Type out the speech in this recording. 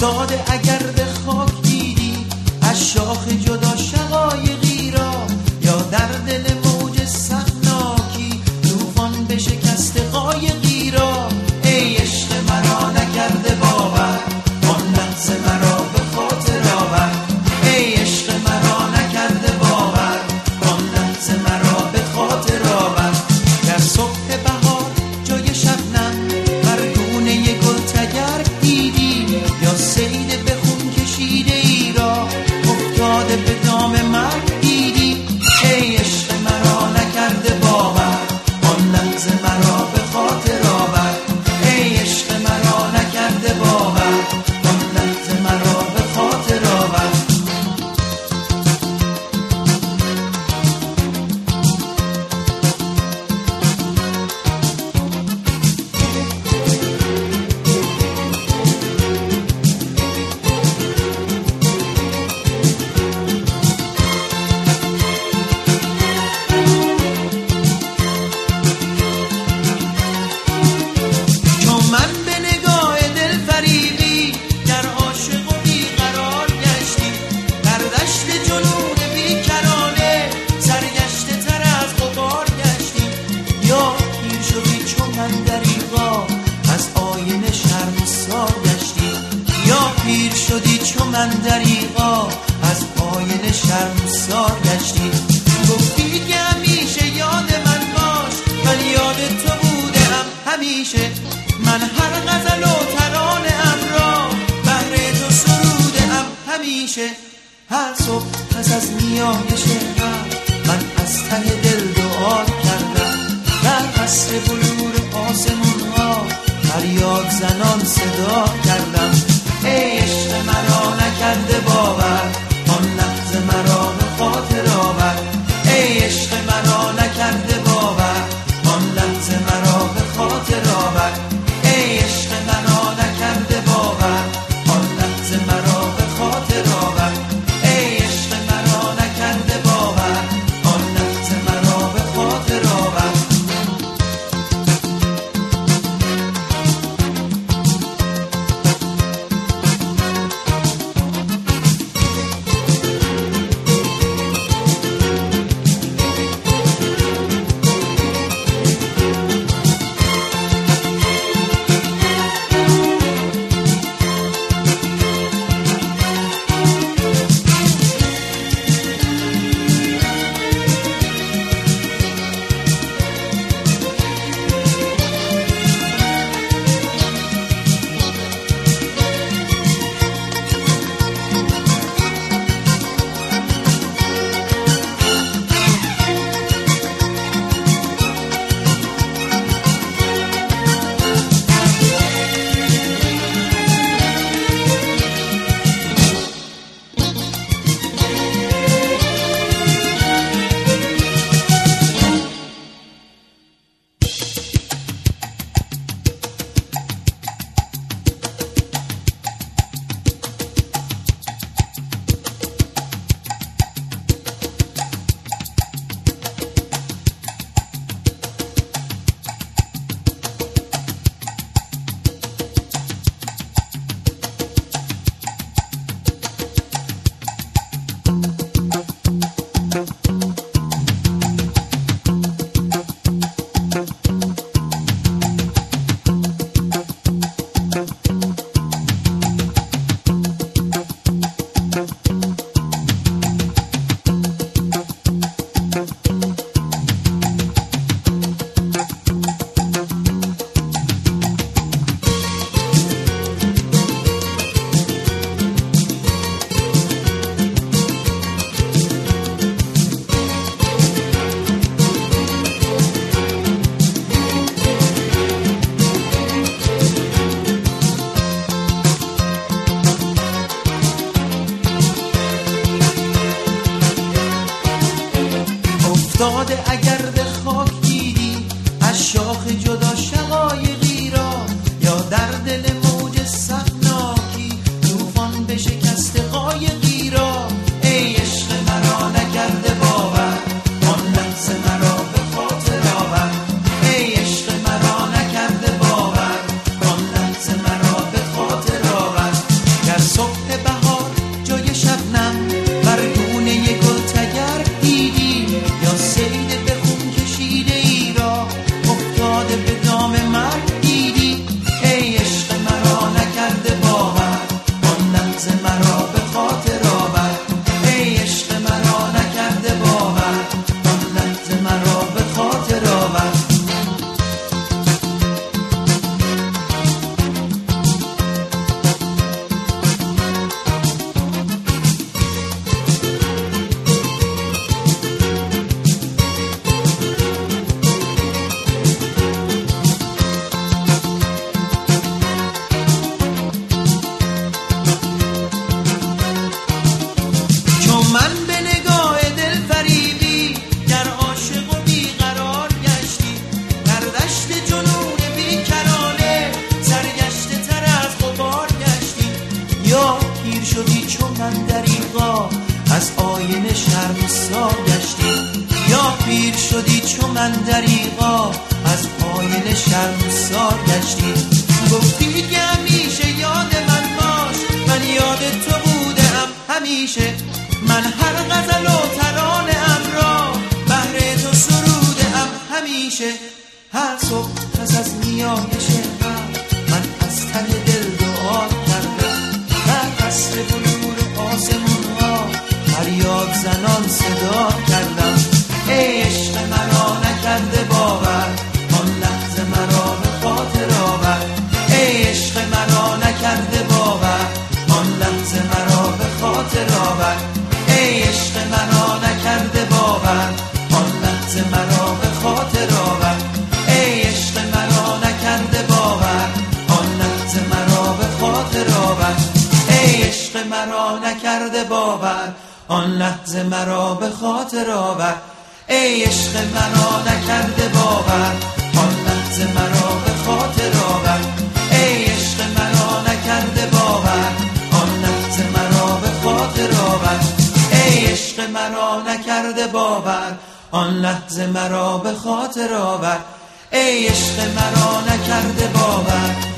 افتاده اگر به خاک دیدی از شاخ جدا شقایقی را، یا در دل موج سختناکی طوفان بشکست قایقی را. ای عشق مرا نکرده باور آن لحظه مرا به خاطر آور. ای عشق مرا نکرده باور آن لحظه مرا به خاطر آور. در صبح بهار جای شبنم بر گونه گل تگرگ دیدی، یا سید به خون کشیده ای را افتاده به دام مرگ دیدی. ای عشق مرا نکرده باور آن لحظه مرا به خاطر آور. ای عشق مرا نکرده باور آن لحظه مرا به خاطر آور. پیر شدی چو من دریغا از آینه شرمسار گشتی. گفتی که همیشه یاد من باش، من یاد تو بودم همیشه. من هر غزل و ترانه ام را بهر تو سروده ام همیشه. هر صبح پس از نیایش شهر من از ته دل دعا کردم، در قصر بلور آسمون ها فریاد زنان صدا کردم. ای عشق مرا نکرده باور آن لحظه مرا به خاطر آور. ای عشق مرا نکرده باور آن لحظه مرا به خاطر آور. ای عشق مرا نکرده باور آن لحظه مرا به خاطر آور. ای عشق مرا نکرده باور آن لحظه مرا به خاطر آور. شرمسار گشتی. یا پیر شدی چو من دریغا از آینه شرمسار گشتی. گفتی که همیشه یاد من باش، من یاد تو بودم همیشه. من هر غزل و ترانه ام را بهر تو سرودم همیشه. هر صبح پس از نیایش من از ته دل دعا کردم. در قصر بلور آسمون ها فریاد زنان صدا کردم. ای عشق مرا نکرده باور، آن لحظه مرا به خاطر آور. ای عشق مرا نکرده باور، آن لحظه مرا به خاطر آور. ای عشق مرا نکرده باور، آن لحظه مرا به خاطر آور. ای عشق مرا نکرده باور، آن لحظه مرا به خاطر آور. ای عشق مرا نکرده باور، آن لحظه مرا به خاطر آور. ای عشق مرا نکرده باور، آن لحظه مرا به خاطر آور. ای عشق مرا نکرده باور، آن لحظه مرا به خاطر آور. ای عشق مرا نکرده باور، آن لحظه مرا به خاطر آور. ای عشق مرا نکرده باور،